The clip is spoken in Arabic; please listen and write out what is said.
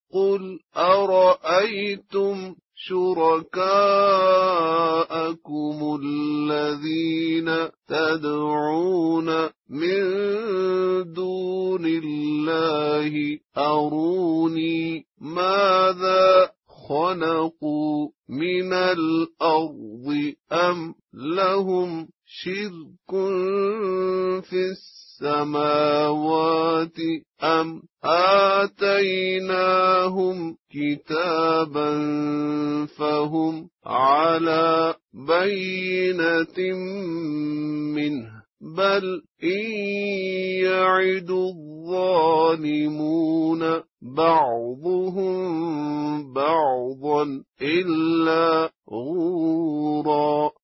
قل أرأيتم شركاءكم الذين تدعون من دون الله أروني ماذا خلقوا من الأرض أم لهم شرك في السماوات أم آتيناهم كتابا فهم على بينة منه بل إن يعد الظالمون بعضهم بعضا إلا غرورا.